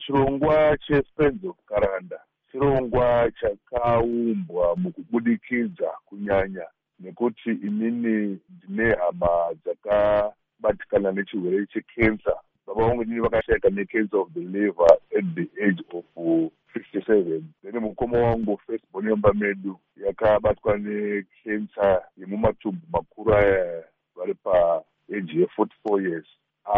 Chirongwa cheFriends of Karanda chirongwa chakaumbwa mukubudikidza kunyanya nekuti inini ndine hama dzakabatikana nechirwere chekensa. Baba vangu inini vakashayika necancer of the liver at the age of 57. Then mukoma wangu firstborn yemba medu yakabatwa nekensa yemumatumbu makuru aya vari paage ye44 years.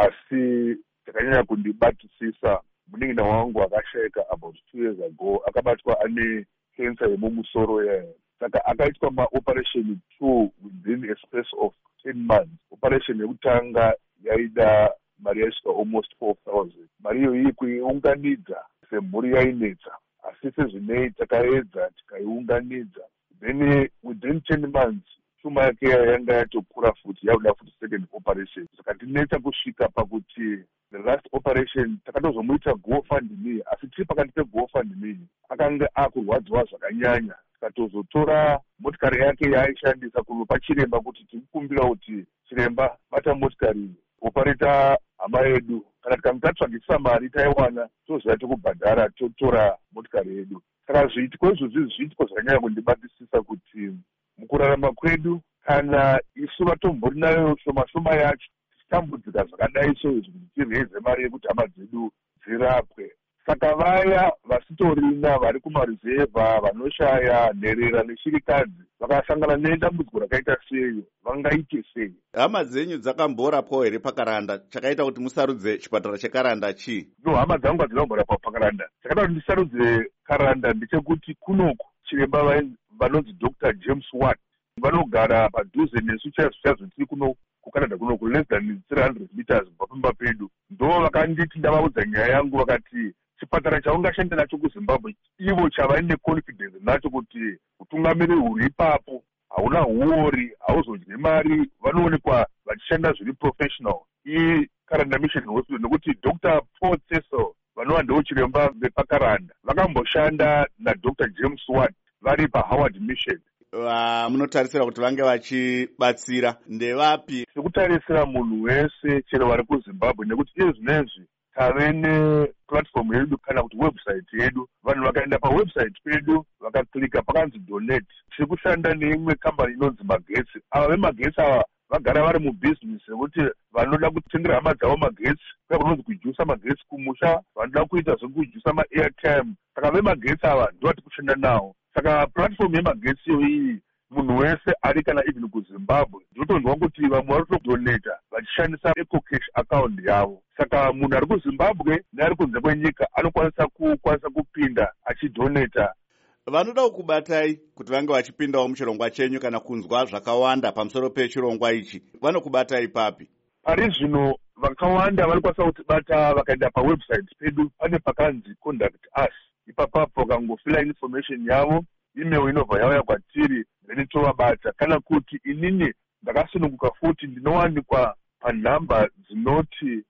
Asi takanyanya kundibatisisa munin'ina wangu akashayika about 2 years ago akabatwa ane kensa yemumusoro yayo. Saka akaitwa maoperation 2 within a space of 10 months. Operation yekutanga yaida mari yaisvika almost 4,000. Mari iyoyi kuiunganidza semhuri yainetsa, asi sezvinei takaedza tikaiunganidza. Then within 10 months shuma yake yanga yatokura futi, yabuda futi second operation. Saka tinetsa kusvika pakuti the last operation takatozomuita GoFundMe, asi tiri pakati peGoFundMe akanga akurwadziwa zvakanyanya. Tikatozotora motikari yake yaaishandisa kunopa chiremba kuti tikukumbira kuti chiremba bata motikari opareta hama yedu, kana tikange tatsvagisa mari taiwana toziva tokubhadhara totora motikari yedu. Saka zviitiko izvozvi zviitiko zvakanyanya kundibatisisa kuti mukurarama kwedu kana isu vatombori nayo shoma yacho tichitambudzika zvakadai soizvi kuti tireze mari yekuti hama dzedu dzirapwe. Saka vaya vasitorina vari kumaruzevha vanoshaya nherera neshirikadzi vakasangana nedambudziko rakaita seyo vangaite sei? Hama dzenyu dzakamborapwa here pakaranda? Chakaita kuti musarudze chipatara chekaranda chii? No, hama dzangu hadzina kumborapwa pakaranda. Chakaita kuti ndisarudze karanda ndechekuti kunoku chiremba vanonzi Dr. James Watt vanogara padhuze nesu chaizvo tiri kuno kukanada kunoku less than 300 meters kubva pamba pedu. Ndo vakanditi ndavaudza nyaya yangu vakati chipatara chaungashanda nacho kuZimbabwe ivo chavaine confidence nacho kuti utungamiri huri ipapo hauna huori, hauzodyi mari, vanoonekwa vachishanda zviri professional. Karanda Mission Hospital nekuti Dr. Paul Cecil vanova ndivo chiremba vepakaranda vakamboshanda naDr. James Watt vari paHoward Mission. Munotarisira kuti vange vachibatsira ndevapi? Sekutarisira munhu wese chero vari kuZimbabwe nekuti iye zvinezvi tave neplatform yedu kana kuti website yedu. Vanhu vakaenda pawebsite pedu vakaklika pakanzi donate. Tiri kushanda neimwe kambani inonzi Magetsi. Ava veMagetsi ava vagara vari mubhizinesi yekuti vanoda kutengera hama dzavo magetsi, kuya kunonzi kujusa magetsi kumusha, vanoda kuita zvekujusa maairtime. Saka veMagetsi ava ndo vatiri kushanda navo. Saka platform yeMagetsi iyi munhu wese ari kana even kuZimbabwe ndinotonzwa kuti vamwe vari kutodonata vachishandisa EcoCash account yavo. Saka munhu ari kuZimbabwe neari kunze kwenyika anokwanisa kupinda achidonata. Vanoda kukubatai kuti vange vachipindawo muchirongwa chenyu kana kunzwa zvakawanda pamusoro pechirongwa ichi, vanokubatai papi? Pari zvino vakawanda vanokwanisa kutibata vakaenda pawebsite pedu, pane pakanzi contact us. Ipapapo vakangofila information yavo, email inobva yauya kwatiri, then tovabata. Kana kuti inini ndakasununguka futi ndinowanikwa panhamba dzinoti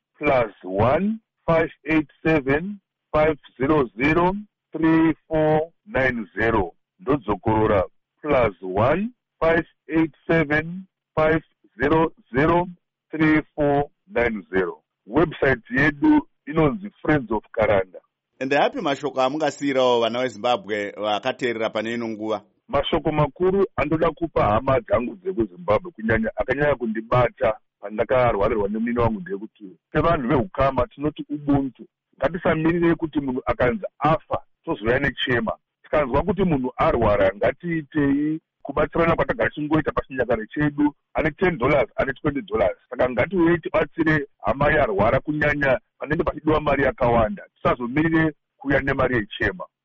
+1 587 500 3490. Ndodzokorora +1 587 500 3490. Website yedu inonzi Friends of Karanda. Ende hapi mashoko amungasiyirawo vana veZimbabwe vakateerera pane ino nguva? Mashoko makuru andoda kupa hama dzangu dzekuZimbabwe kunyanya akanyanya kundibata pandakarwarirwa nemunini wangu ndekuti sevanhu vehukama tinoti ubuntu. Ngatisamirire kuti munhu akanzi afa tozouya nechema. Tikanzwa kuti munhu arwara ngatiitei kubatsirana kwatagara chingoita pachinyakare chedu, ane $10 ane $20. Saka ngatiuyei tibatsire hama yarwara kunyanya panenge pachidiwa mari yakawanda. Tisazomirire kuuya nemari yechema.